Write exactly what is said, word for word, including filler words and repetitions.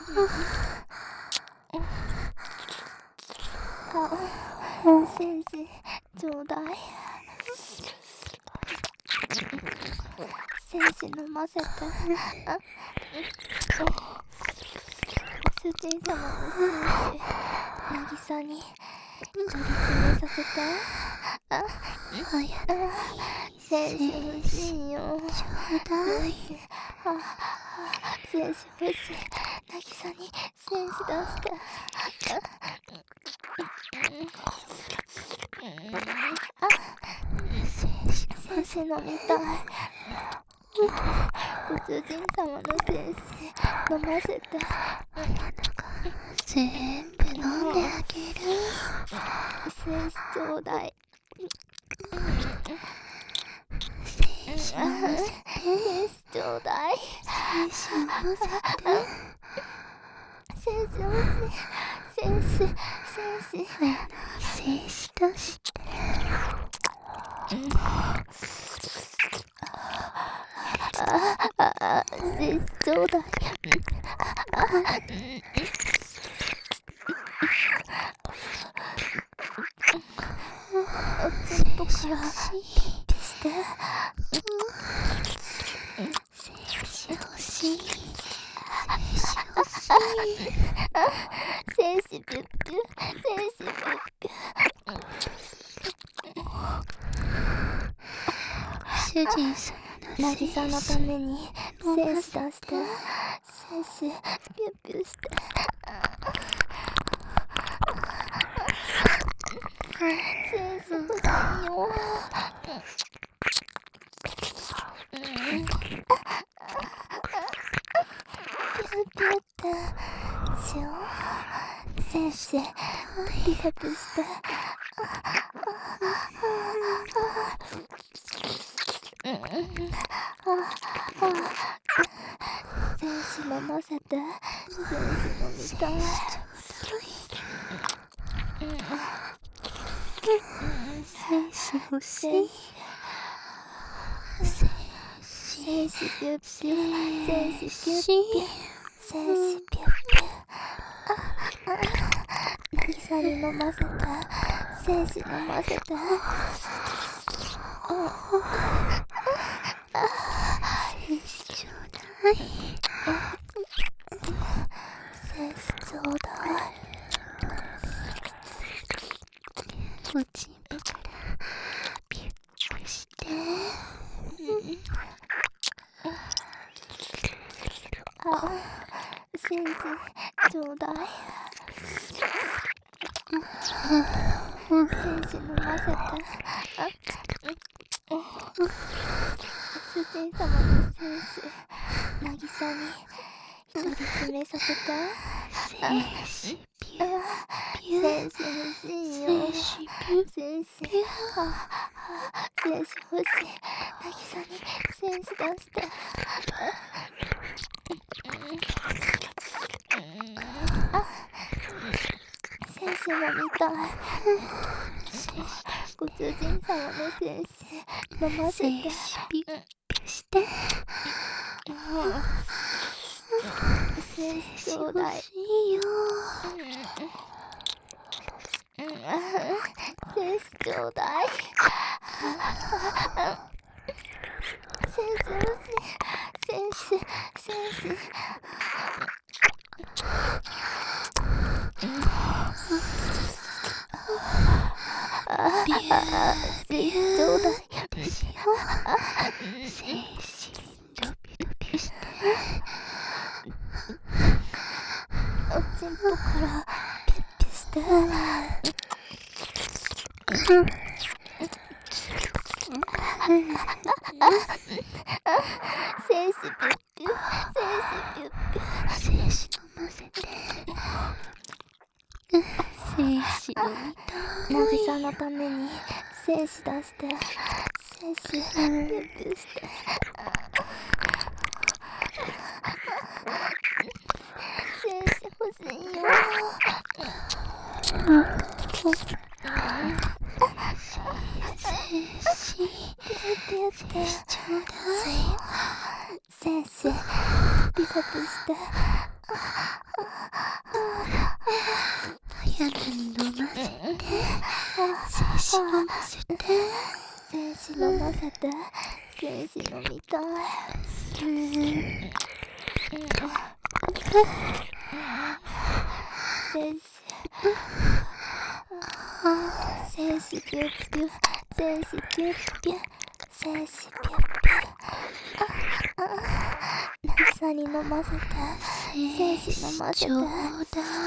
あ、先生、ちょうだい。精子飲ませて。あ、主人様の精子、渚に取り詰めさせて。あ、 早く精子欲しいよ。 ちょうだい。 あ、精子欲しい。渚に精子出して。あ、精子飲みたい。ご主人様の精子飲ませて。 全部飲んであげる。 精子ちょうだい。 精子飲ませて。 精子ちょうだい。 精子飲ませて。 精子欲しい。精子、精子。 早く精子出して。 ああ、精子ちょうだい。おちんぽからピッピして。 精子欲しい。 精子ピュッピュ。精子ピュッピュ。 主人様の精子渚のために精子出して。精子ピュッピュして。精子欲しいよ。ピュッピュってしよう。精子ピュッピュして。精子飲ませて。精子飲みたい。 精子欲しい。 精子ピュッピュ。精子ピュッピュ。精子ピュッピュ。渚に飲ませて。精子飲ませて。 精子ちょうだい。 精子ちょうだい。 おちんぽからピュッピュして。 あ、精子ちょうだい。精子飲ませて。あ、主人様の精子、渚に独り占めさせて。 精子ピュッピュ。 精子欲しいよ。 精子ピュッ精子、あ、精子欲しい。渚に精子出して。あ、精子飲みたい。ご主人様の精子飲ませて。 精子ピュッピュして。 精子ちょうだい。 欲しいよ。 精子ちょうだい。精子欲しい。精子、精子。 ピュッ精子ちょうだい。 精子ドピドピして。 おちんぽからピュッピュして。精子ピュッピュ。精子ピュッピュ。 精子飲ませて。精子飲みたい。 渚のために精子出して。精子ピュッピュして。精子欲しいよ。 精子ピュッピュって。 ちょうだい。 精子ピュッピュして。 飲ませて。精子飲みたい。精子精子ピュッピュ、精子ピュッピュ、精子ピュッピュ。なぎさに飲ませて。精子飲ませて。 ちょうだい。